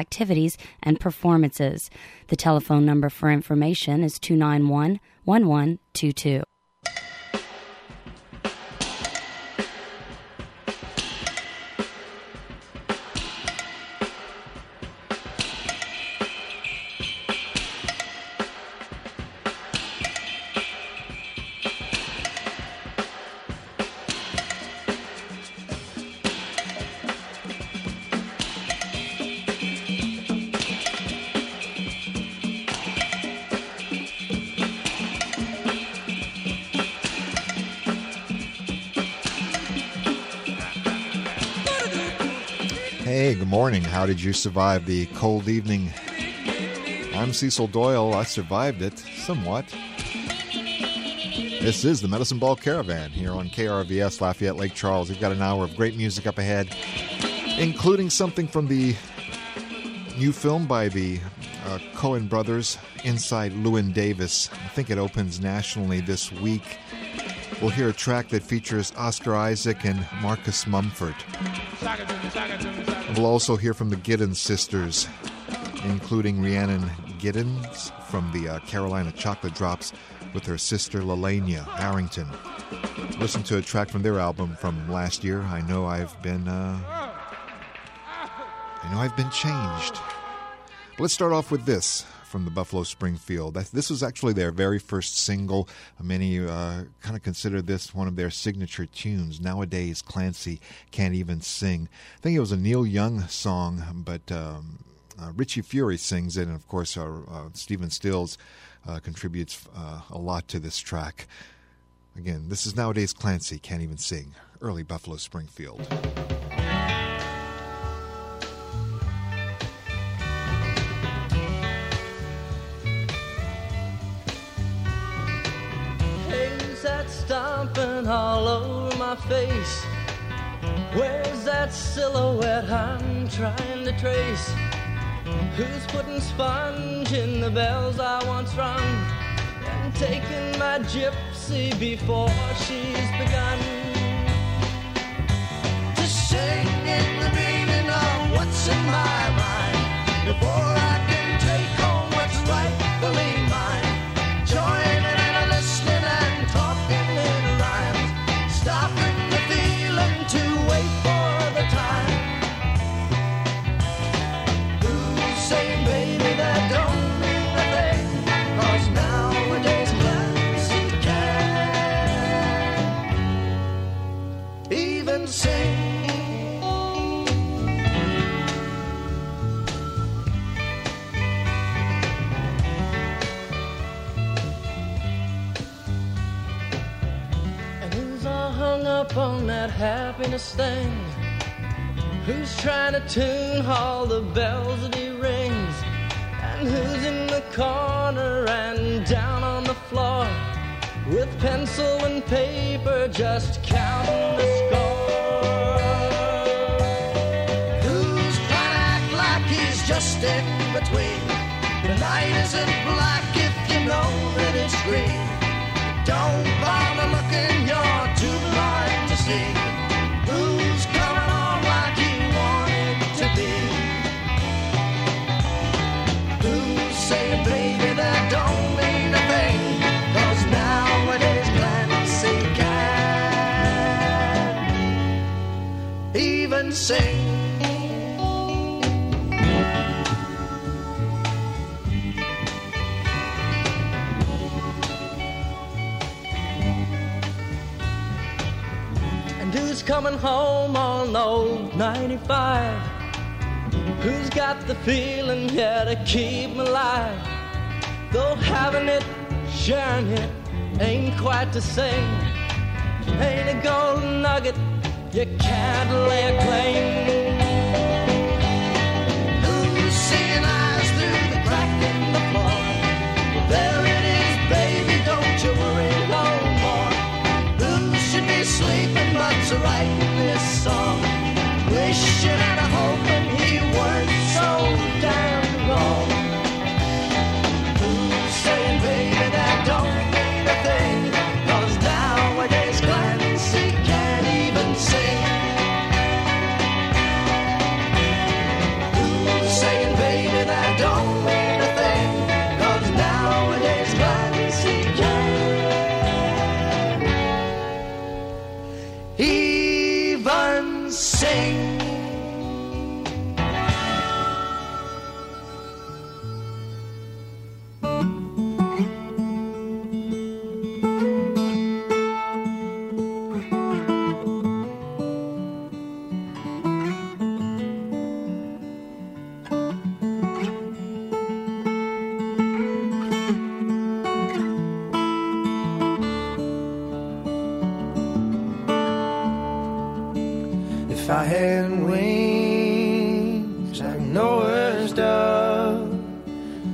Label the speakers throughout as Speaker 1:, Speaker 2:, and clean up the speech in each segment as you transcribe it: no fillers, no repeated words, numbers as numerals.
Speaker 1: activities and performances. The telephone number for information is 291-1122.
Speaker 2: Hey, good morning. How did you survive the cold evening? I'm Cecil Doyle. I survived it somewhat. This is the Medicine Ball Caravan here on KRVS Lafayette Lake Charles. We've got an hour of great music up ahead, including something from the new film by the Coen brothers, Inside Llewyn Davis. I think it opens nationally this week. We'll hear a track that features Oscar Isaac and Marcus Mumford. We'll also hear from the Giddens sisters, including Rhiannon Giddens from the Carolina Chocolate Drops with her sister Lelania Harrington. Listen to a track from their album from last year. I know I've been changed. Let's start off with this from the Buffalo Springfield. This was actually their very first single. Many kind of consider this one of their signature tunes. Nowadays, Clancy Can't Even Sing. I think it was a Neil Young song, but Richie Fury sings it, and of course Stephen Stills contributes a lot to this track. Again, this is Nowadays, Clancy Can't Even Sing. Early Buffalo Springfield.
Speaker 3: Stomping all over my face. Where's that silhouette I'm trying to trace? Who's putting sponge in the bells I once rung and taking my gypsy before she's begun? Just singing the meaning of what's in my mind before I can take home what's rightfully mine. Joining and listening and talking in rhymes, stopping the feeling to wait for the time. Who's saying, baby, that don't mean a thing, 'cause nowadays Clancy can't even sing. Up on that happiness thing, who's trying to tune all the bells that he rings, and who's in the corner and down on the floor with pencil and paper just counting the score? Who's trying to act like he's just in between? The night isn't black if you know that it's green. Don't bother looking, you're too blind to see who's coming on like you wanted to be. Who's saying, baby, that don't mean a thing, 'cause nowadays Clancy can't even sing. Who's coming home on old 95? Who's got the feeling, yeah, to keep me alive? Though having it, sharing it, ain't quite the same. Ain't a golden nugget, you can't lay a claim. Who's seeing eyes through the crack in the floor? Well, there it is, baby, don't you worry no more. Who should be sleeping but to write this song, wishing and hoping he weren't so damn wrong. Who's saying, baby, that don't mean a thing, 'cause nowadays Clancy can't even sing.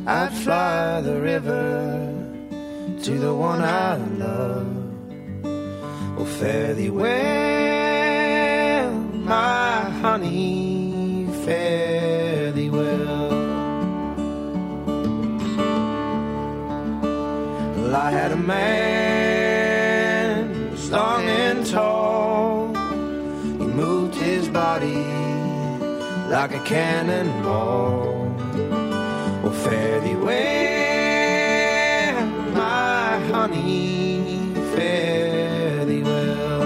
Speaker 3: I'd fly the river to the one I love. Oh, fare thee well, my honey, fare thee well. Well, I had a man, was long and tall. He moved his body like a cannonball. Oh, fare thee well, my honey, fare thee well.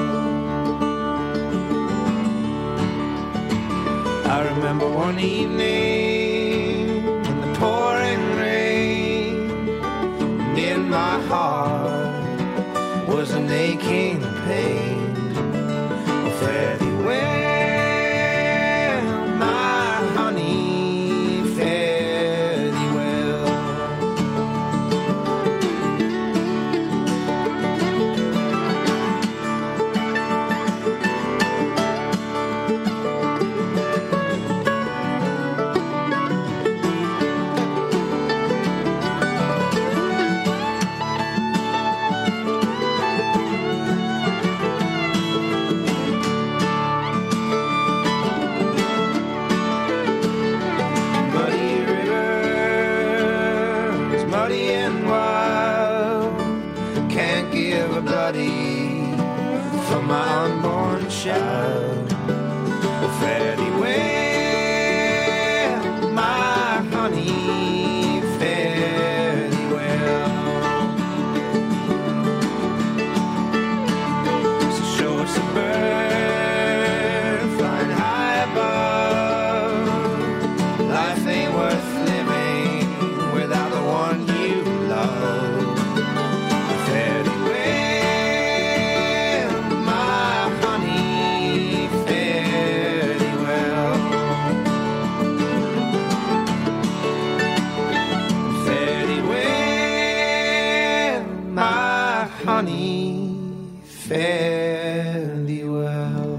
Speaker 3: I remember one evening in the pouring rain, and in my heart was an aching pain. Oh, fare thee well, my honey, fare thee well. For my unborn child, oh, fare thee well, my honey, fare thee well. So show us a bird flying high above. Life ain't worth living without the one you love. Fare thee honey, fare thee well.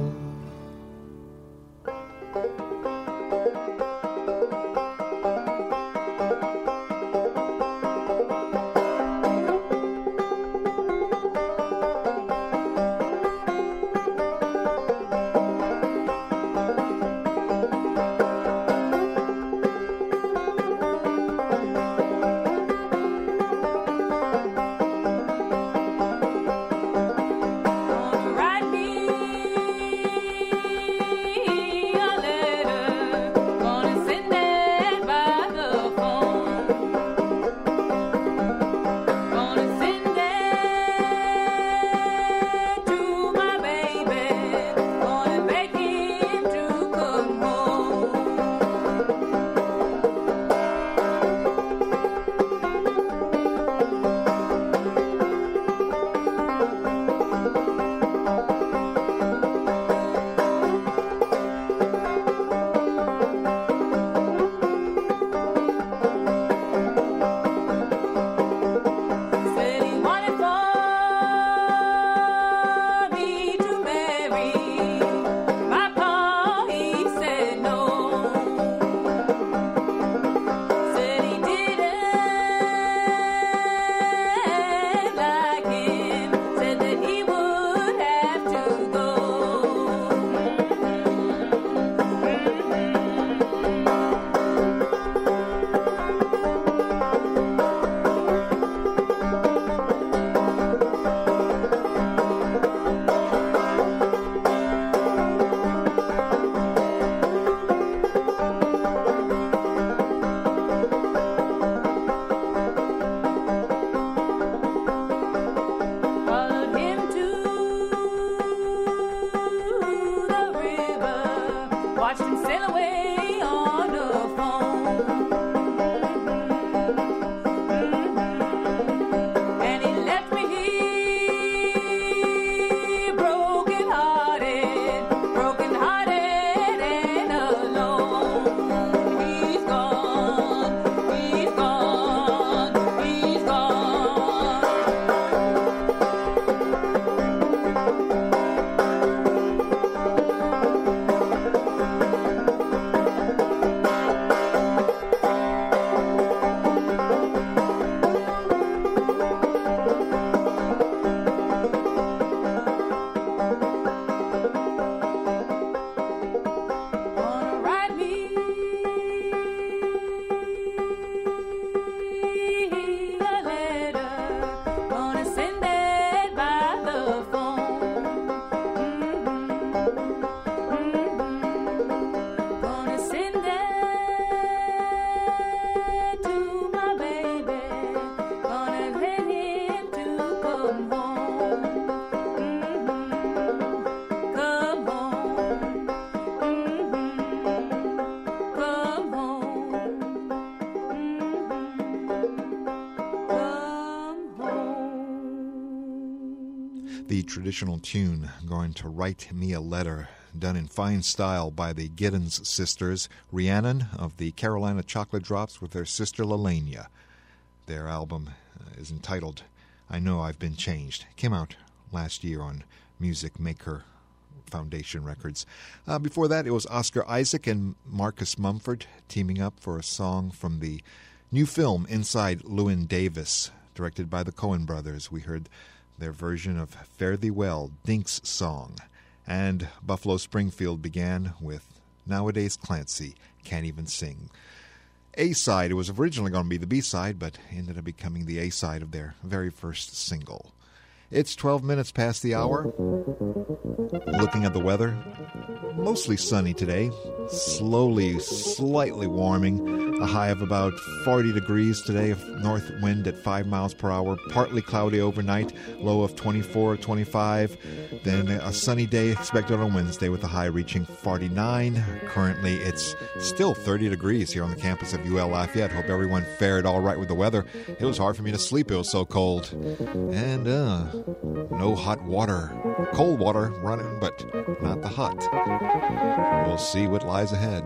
Speaker 2: The traditional tune, Going to Write Me a Letter, done in fine style by the Giddens sisters, Rhiannon of the Carolina Chocolate Drops with their sister Lelania. Their album is entitled I Know I've Been Changed. Came out last year on Music Maker Foundation Records. Before that, it was Oscar Isaac and Marcus Mumford teaming up for a song from the new film Inside Llewyn Davis, directed by the Coen brothers. We heard their version of Fare Thee Well, Dink's song. And Buffalo Springfield began with Nowadays Clancy, Can't Even Sing. A-side, it was originally going to be the B-side, but ended up becoming the A-side of their very first single. It's 12 minutes past the hour. Looking at the weather, mostly sunny today, slowly, slightly warming. A high of about 40 degrees today, north wind at 5 miles per hour, partly cloudy overnight, low of 24, 25. Then a sunny day expected on Wednesday with a high reaching 49. Currently, it's still 30 degrees here on the campus of UL Lafayette. Hope everyone fared all right with the weather. It was hard for me to sleep. It was so cold. And no hot water. Cold water running, but not the hot. We'll see what lies ahead.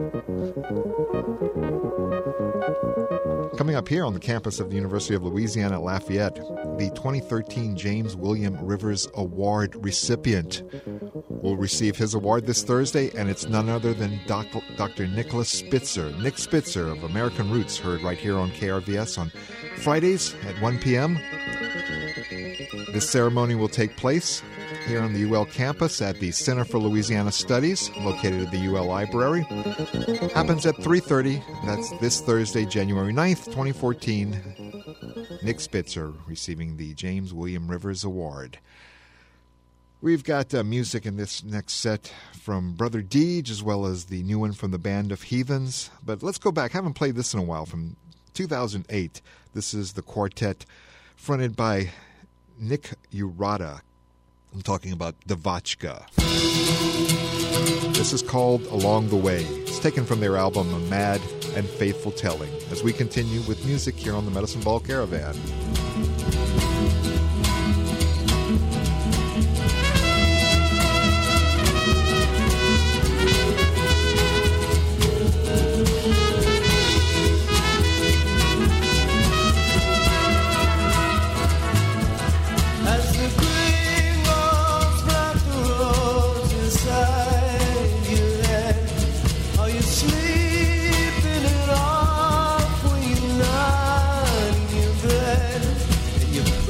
Speaker 2: Coming up here on the campus of the University of Louisiana at Lafayette, the 2013 James William Rivers Award recipient will receive his award this Thursday, and it's none other than Dr. Nicholas Spitzer. Nick Spitzer of American Roots, heard right here on KRVS on Fridays at 1 p.m. This ceremony will take place here on the UL campus at the Center for Louisiana Studies, located at the UL Library. Happens at 3:30. That's this Thursday, January 9th, 2014. Nick Spitzer receiving the James William Rivers Award. We've got music in this next set from Brother Deej, as well as the new one from the Band of Heathens. But let's go back. I haven't played this in a while. From 2008. This is the quartet fronted by Nick Urata. I'm talking about Devotchka. This is called Along the Way. It's taken from their album A Mad and Faithful Telling, as we continue with music here on the Medicine Ball Caravan.
Speaker 4: Sleeping it off when you're not in your bed.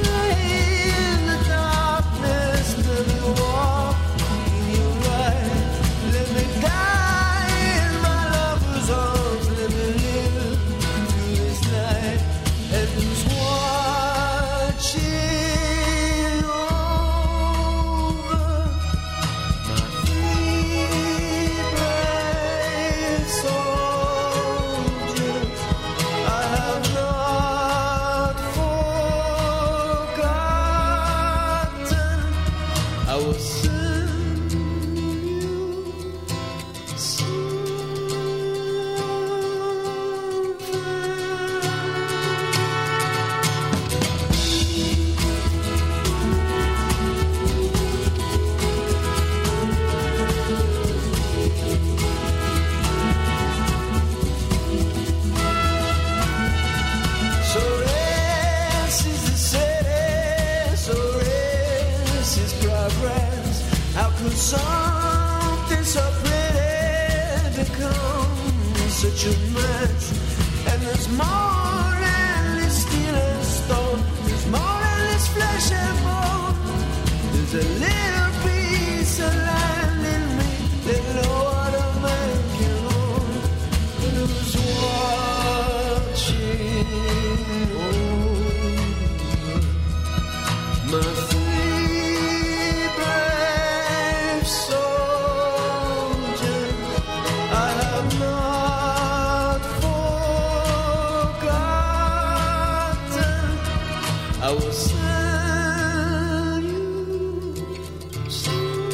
Speaker 3: something so pretty becomes such a mess. And there's more than this steel and stone. There's more than this flesh and bone. There's a little piece of land in me that no other man can own. And who's watching over my I will send you something.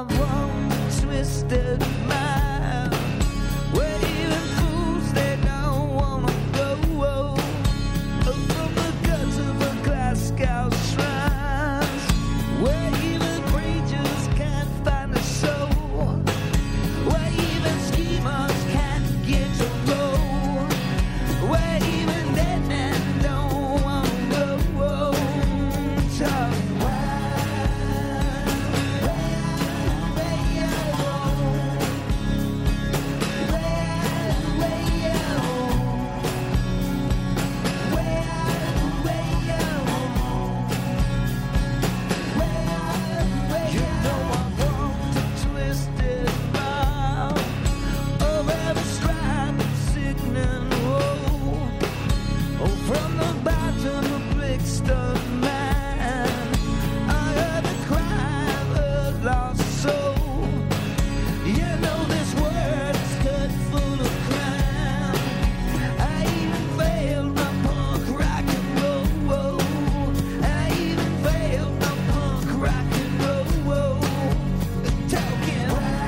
Speaker 4: of one twisted mind, where even fools they don't wanna go from the guts of a Glasgow shrines, where even preachers can't find a soul, where even schemers can't get to roll, where even dead men don't wanna go. Talk from the bottom of Brixton, man, I heard the cry of a lost soul. You know this word is cut full of crime. I even failed my punk rock and roll. I even failed my punk rock and roll. Talking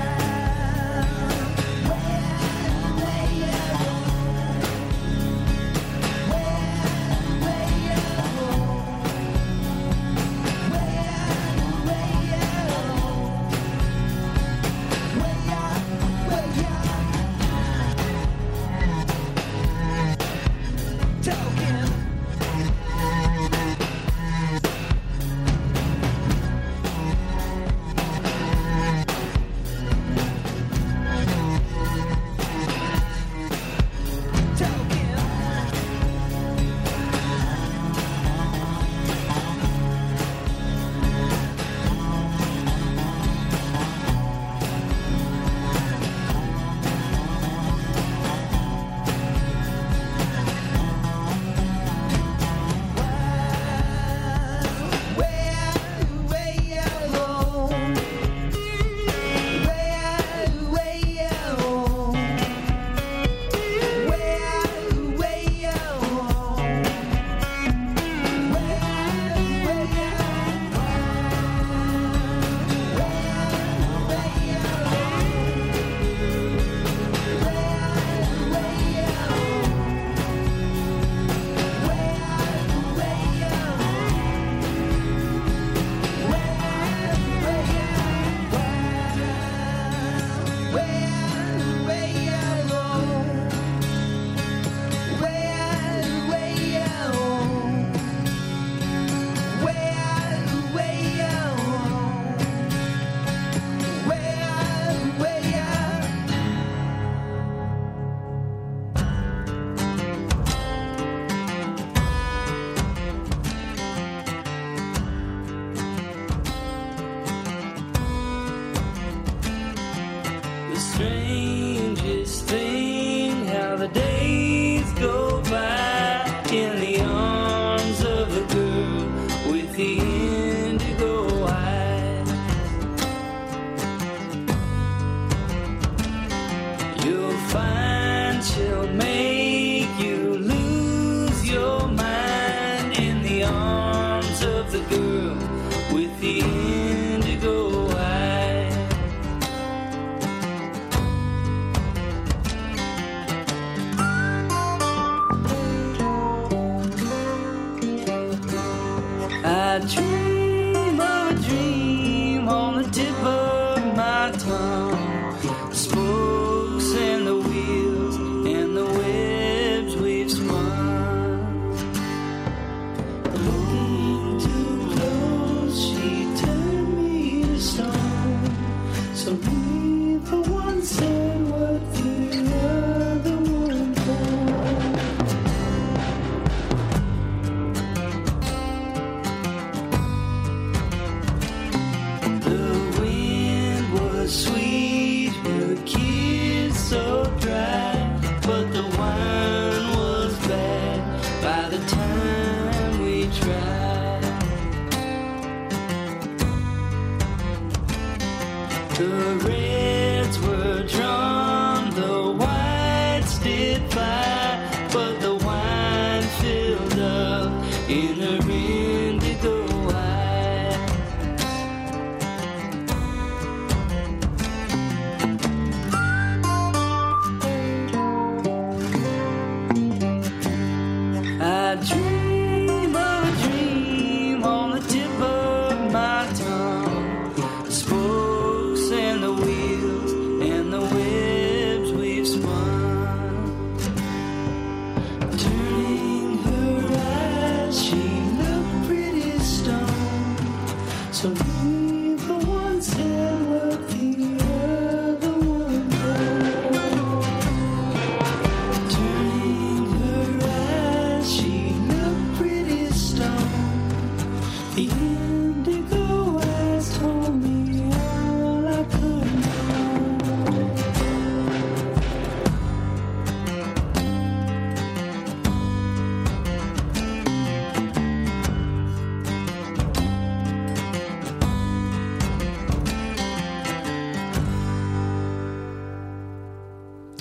Speaker 4: the strangest thing, how the days go by in the arms of the girl with the indigo eyes. You'll find she'll make you lose your mind in the arms of the girl with the indigo eyes. I dream of a dream on the tip of my tongue, the spokes and the wheels and the webs we've spun. Looking too close, she turned me to stone. So neither one said what the other one thought.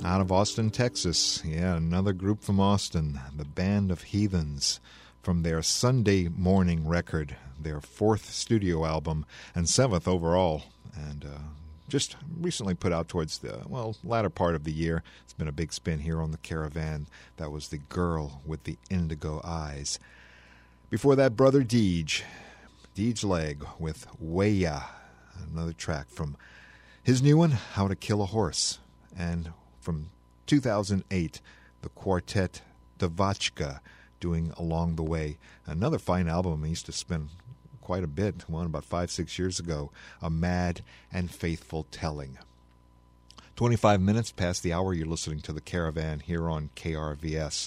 Speaker 2: Out of Austin, Texas. Yeah, another group from Austin, the Band of Heathens, from their Sunday Morning record, their 4th studio album and 7th overall, and just recently put out towards the, latter part of the year. It's been a big spin here on the Caravan. That was The Girl with the Indigo Eyes. Before that, Brother Deej Leg with Weya, another track from his new one, How to Kill a Horse. And from 2008, the quartet Devachka doing Along the Way. Another fine album I used to spend quite a bit, about 5-6 years ago, A Mad and Faithful Telling. 25 minutes past the hour, you're listening to The Caravan here on KRVS.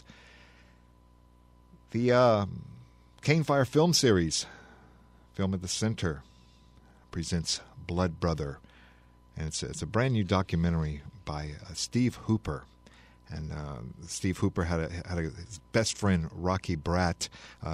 Speaker 2: The Cane Fire Film Series, Film at the Center, presents Blood Brother. And it's a brand new documentary by Steve Hooper. And Steve Hooper had his best friend, Rocky Bratt.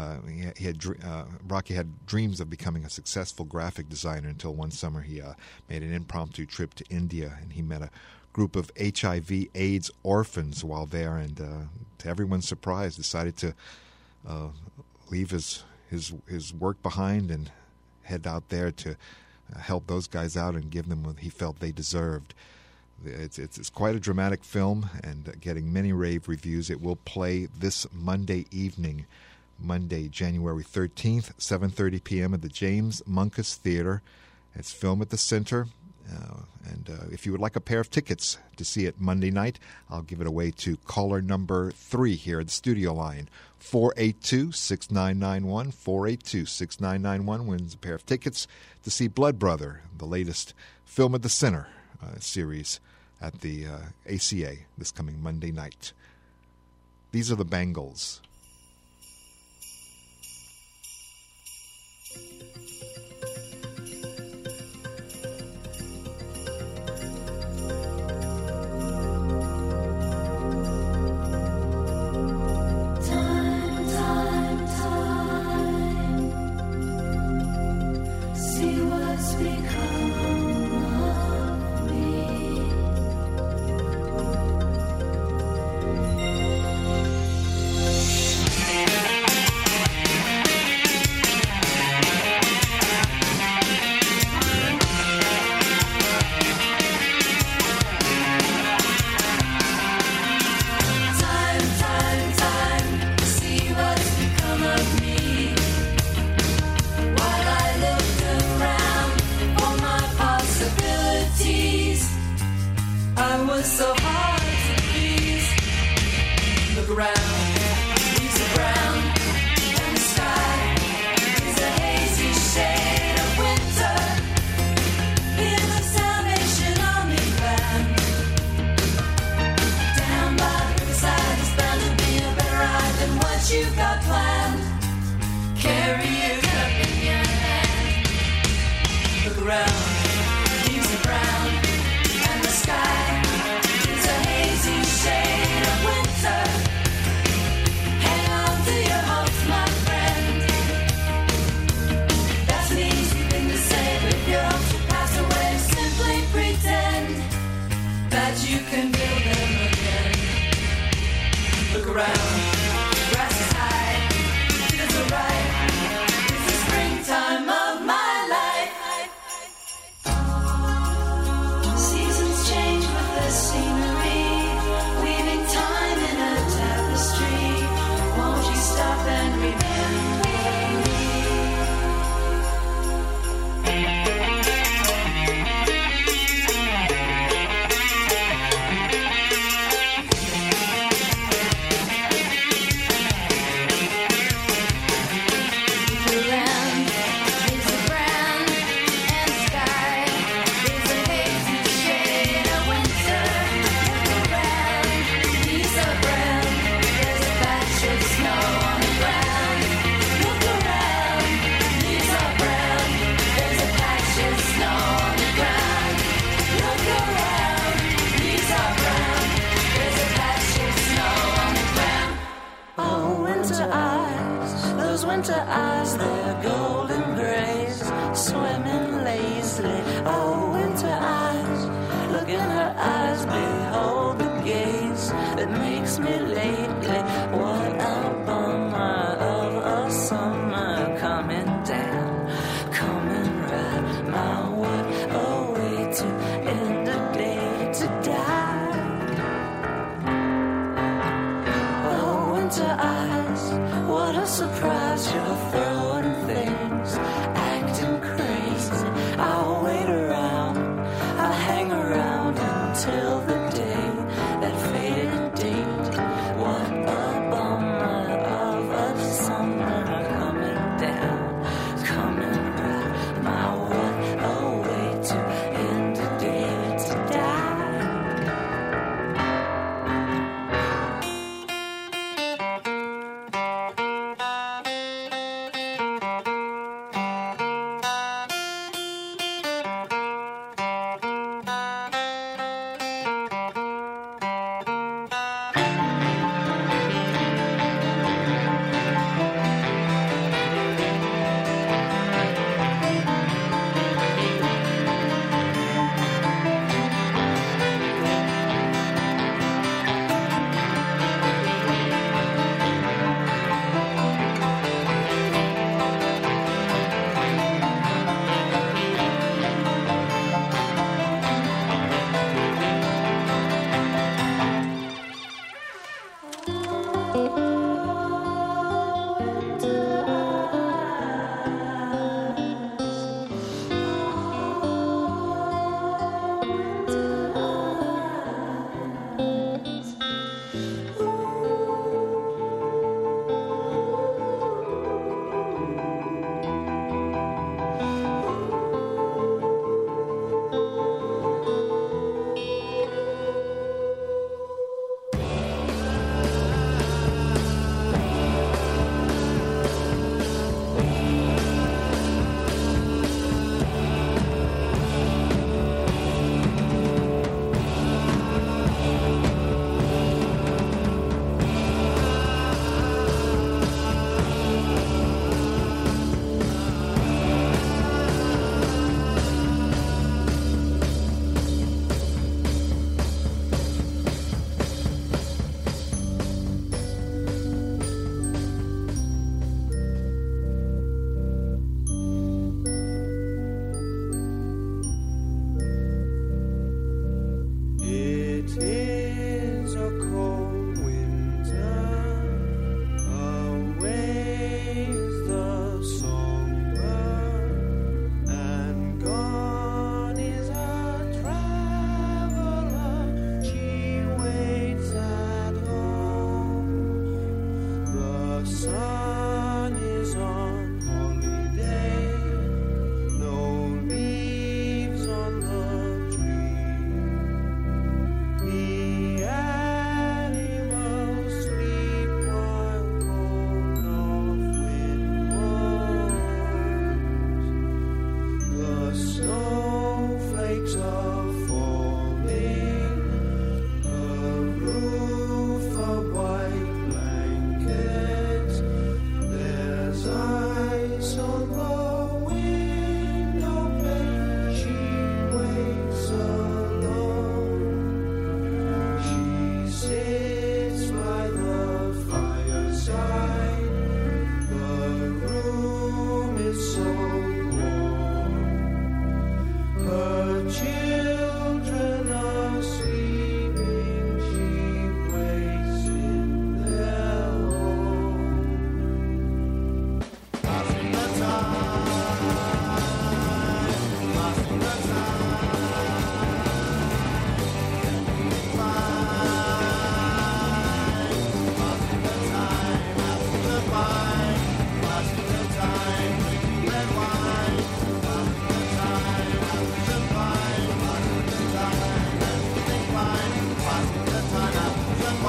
Speaker 2: Rocky had dreams of becoming a successful graphic designer until one summer he made an impromptu trip to India, and he met a group of HIV/AIDS orphans while there, and to everyone's surprise, decided to leave his work behind and head out there to help those guys out and give them what he felt they deserved. It's quite a dramatic film and getting many rave reviews. It will play this Monday evening, Monday, January 13th, 7:30 p.m. at the James Munkus Theater. It's Film at the Center. And if you would like a pair of tickets to see it Monday night, I'll give it away to caller number 3 here at the studio line. 482-6991. 482-6991 wins a pair of tickets to see Blood Brother, the latest Film at the Center series at the ACA this coming Monday night. These are the Bangles.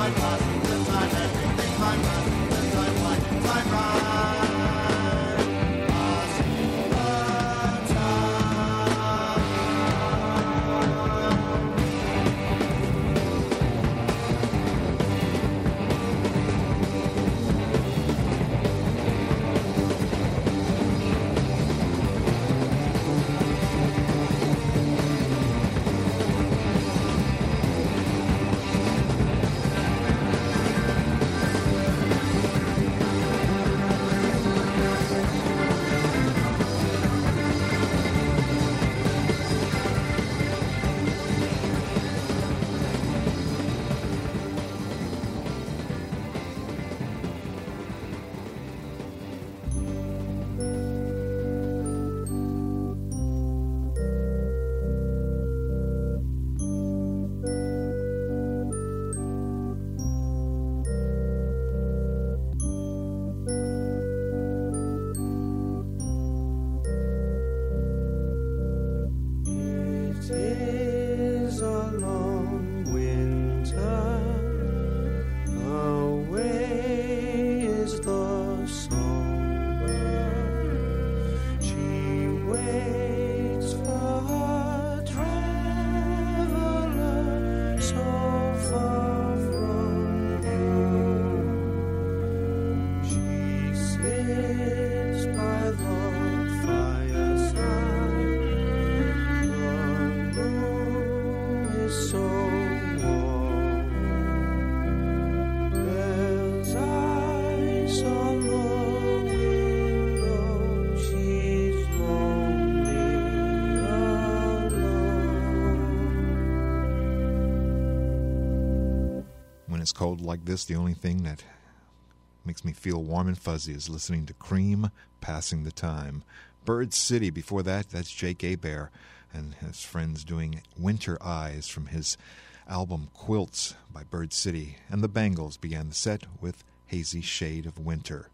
Speaker 2: It's cold like this, the only thing that makes me feel warm and fuzzy is listening to Cream, Passing the Time. Bird City, before that, that's Jake Abair and his friends doing Winter Eyes from his album Quilts by Bird City. And the Bangles began the set with Hazy Shade of Winter.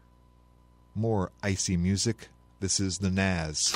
Speaker 2: More icy music, this is the Nazz.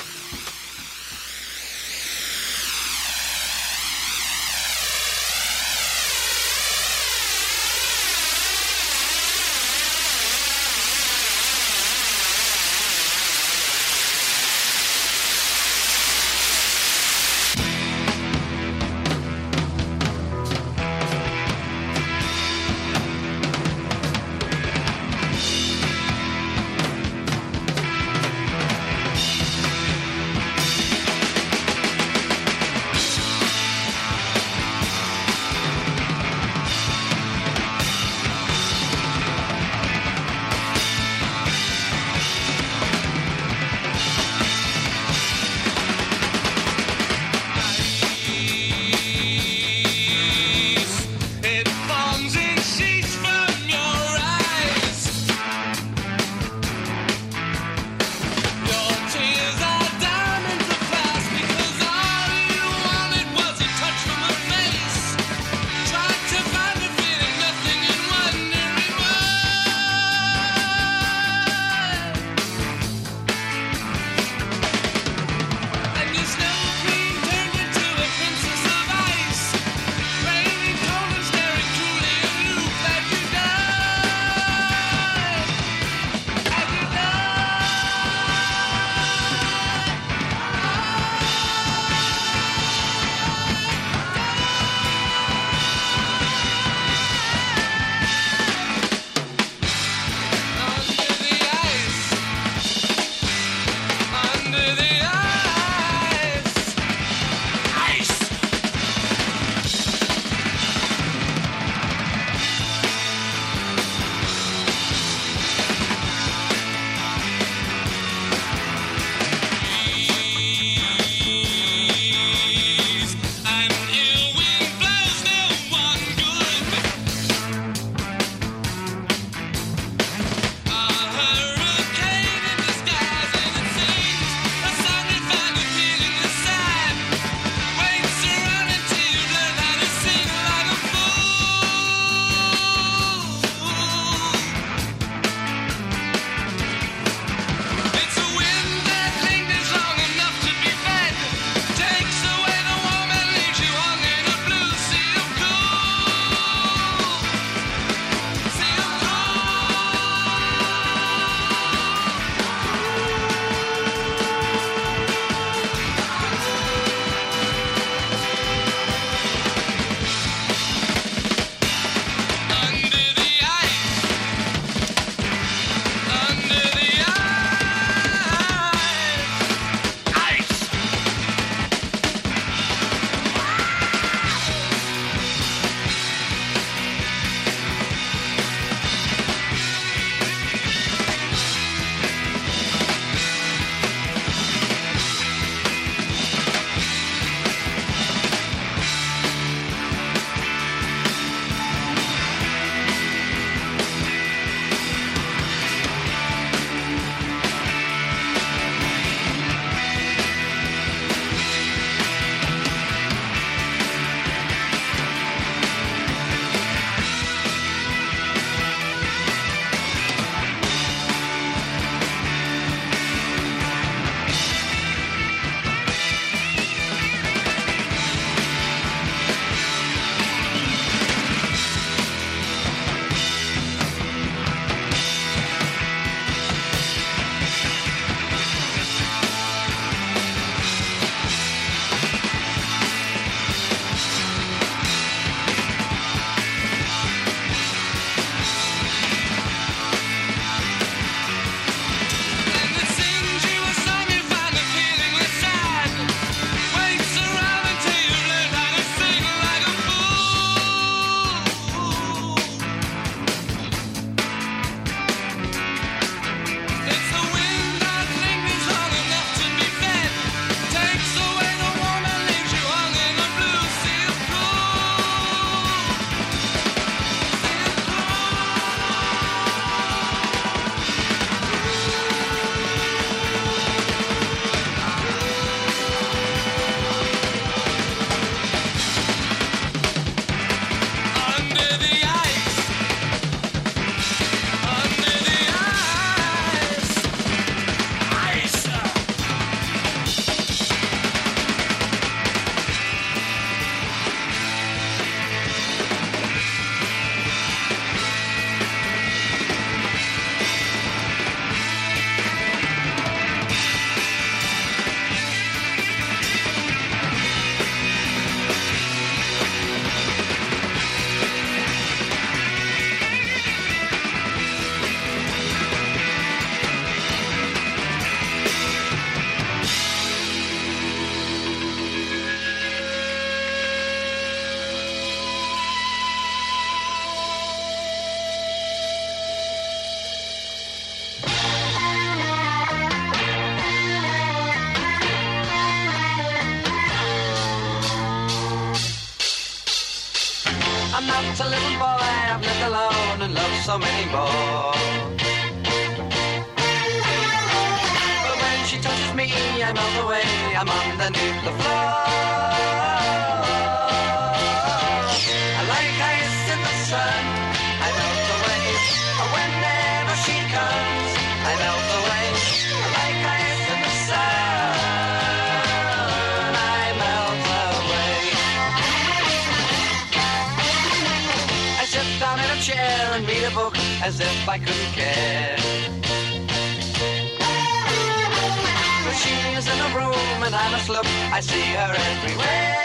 Speaker 5: not a little boy I've lived alone and loved so many more. But when she touches me, I melt away, I'm underneath the floor. I like ice in the sun, I melt away. Whenever she comes, I melt away. I like ice in the sun, I melt away. I sit down in a chair and read a book as if I couldn't care. But she is in a room and I must look, I see her everywhere.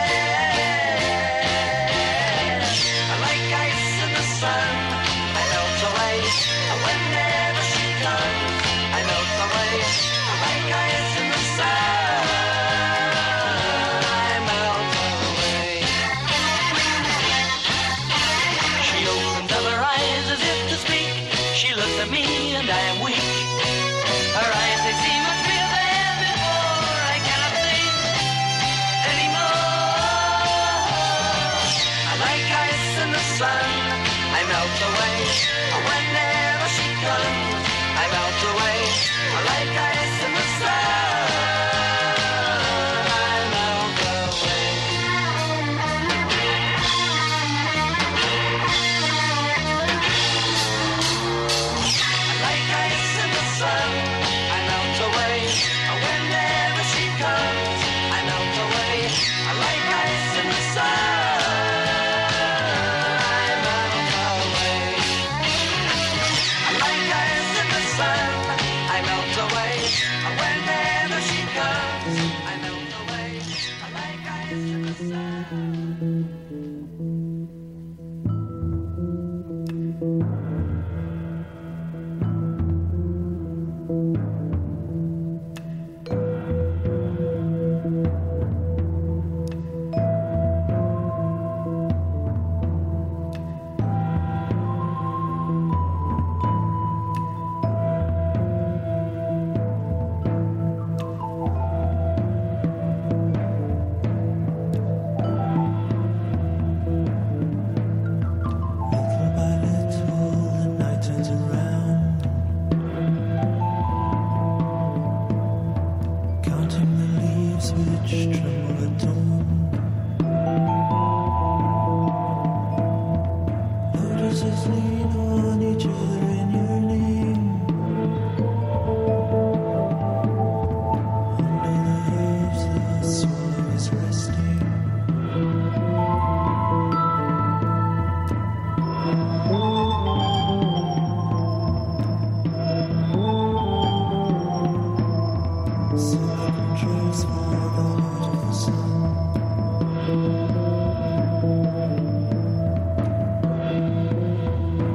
Speaker 5: I like ice in the sun, I melt away. Whenever she comes, I melt away. I like ice in the sun, I melt away. She opens up her eyes as if to speak. She looks at me and I am weak. Her eyes, they see much real than before. I cannot think anymore. I like ice in the sun, I melt away. Whenever she comes, I melt away. I like ice in the sun, I melt away. I like ice in the sun, I melt away. Whenever she comes, I melt away. I like ice in the sun, I melt away. I like ice in the sun, I melt away. Whenever she comes, I melt away. I like ice in the sun.
Speaker 4: Little by little, the night turns around, counting the leaves which tremble at dawn. Lotuses lean on each other in yearning. Under the waves, the swallow is resting. Silver dreams for the heart of the sun.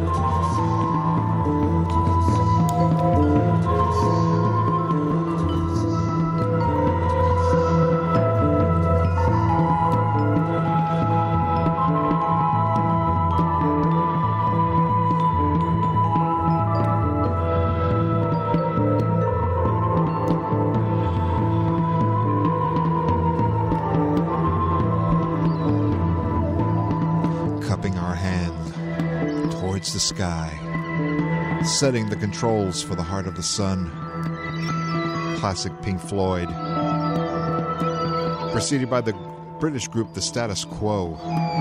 Speaker 2: The sky, setting the controls for the heart of the sun. Classic Pink Floyd, preceded by the British group The Status Quo.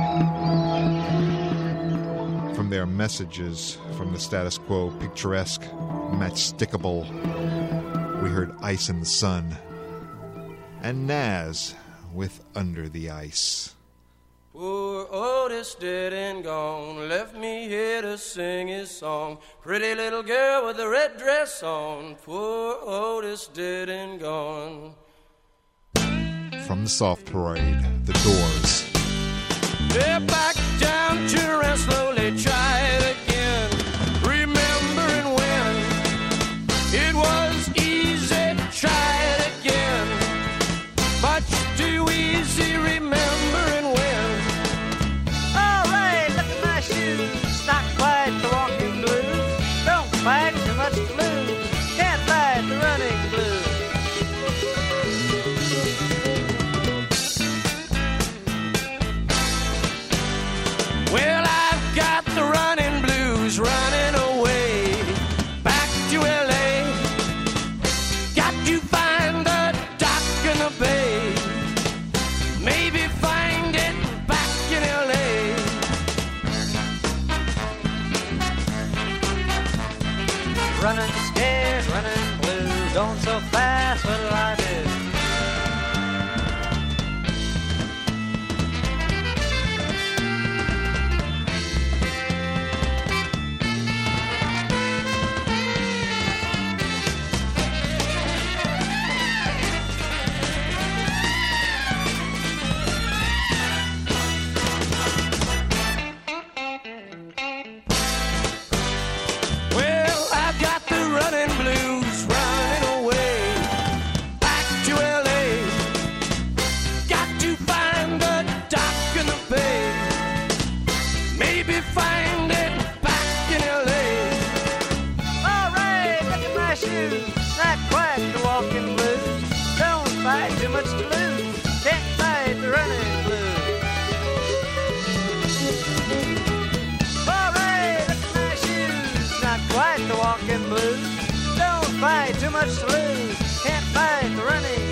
Speaker 2: From their Messages from the Status Quo, picturesque, matchstickable, we heard Ice in the Sun. And Nas with Under the Ice.
Speaker 3: Poor Otis dead and gone, left me here to sing his song. Pretty little girl with a red dress on. Poor Otis dead and gone.
Speaker 2: From the Soft Parade, The Doors.
Speaker 3: They're back down to rest, slowly try it again. Remembering when it was easy, try it again. Much too easy remembering when. Not quite the walking blues. Don't fight too much to lose. Can't fight the running blues. Well, I've got the running blues running away back to L.A. Got to find the dock in the bay. Maybe find it back in L.A. Running scared, running blue, going so fast, what'll I do? Too much to lose, can't fight the running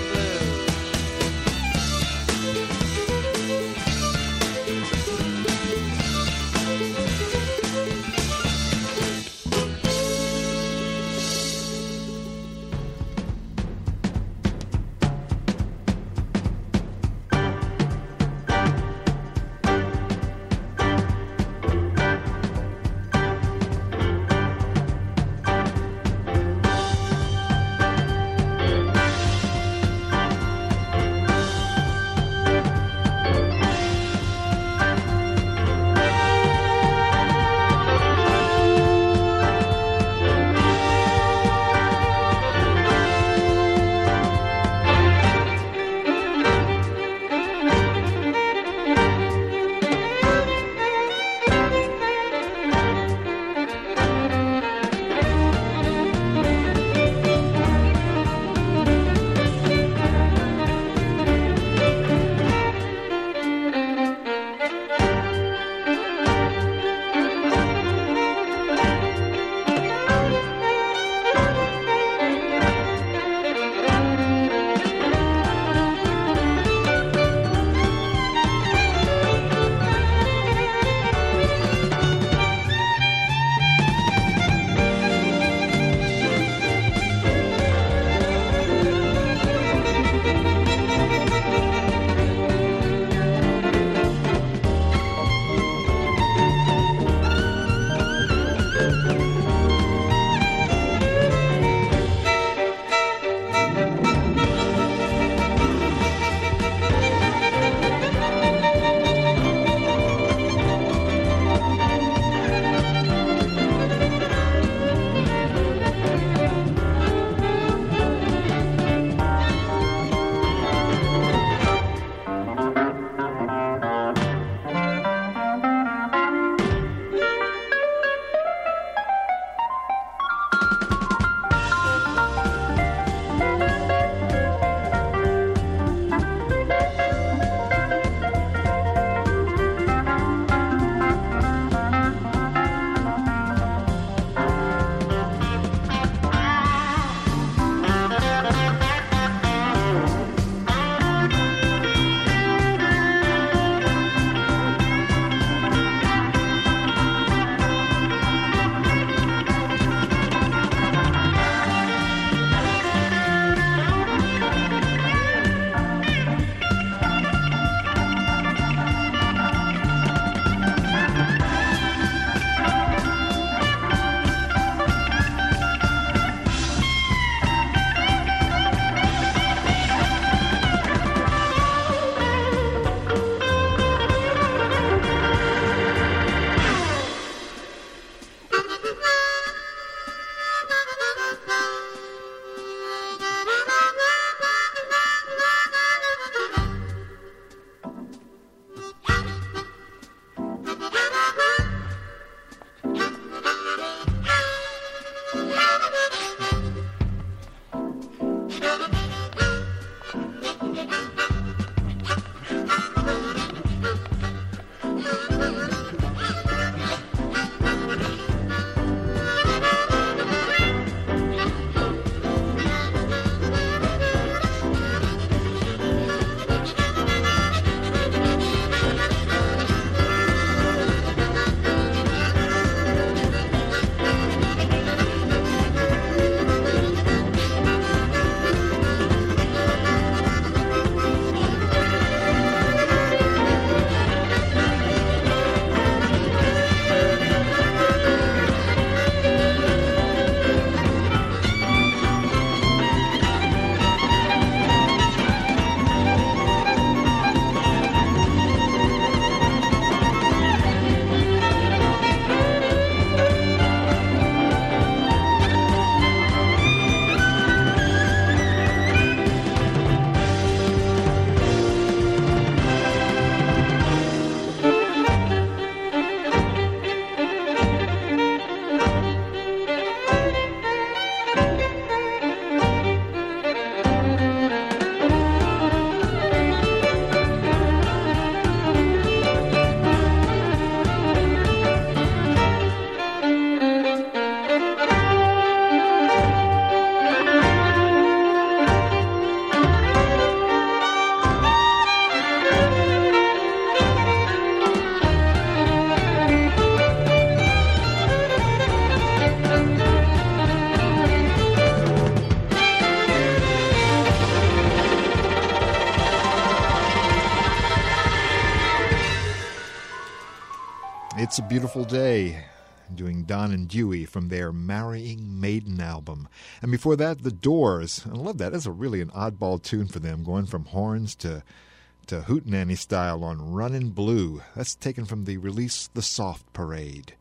Speaker 2: It's a Beautiful Day, doing Don and Dewey from their Marrying Maiden album. And before that, The Doors. I love that. That's really an oddball tune for them, going from horns to hootenanny style on Runnin' Blue. That's taken from the release The Soft Parade.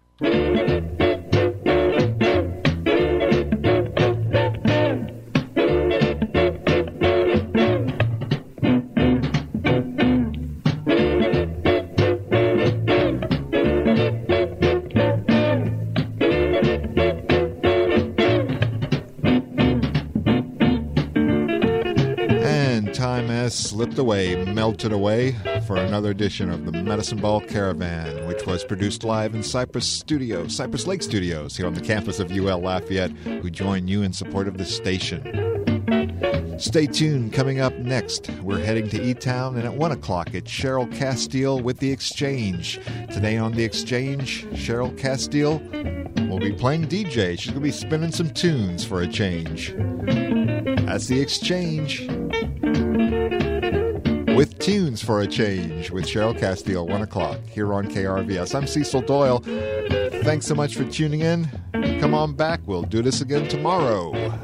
Speaker 2: Slipped away, melted away for another edition of the Medicine Ball Caravan, which was produced live in Cypress Lake Studios, here on the campus of UL Lafayette, who join you in support of the station. Stay tuned. Coming up next, we're heading to E-Town, and at 1 o'clock, it's Cheryl Castile with The Exchange. Today on The Exchange, Cheryl Castile will be playing DJ. She's going to be spinning some tunes for a change. That's The Exchange. With Tunes for a Change with Cheryl Castile, 1 o'clock, here on KRVS. I'm Cecil Doyle. Thanks so much for tuning in. Come on back. We'll do this again tomorrow.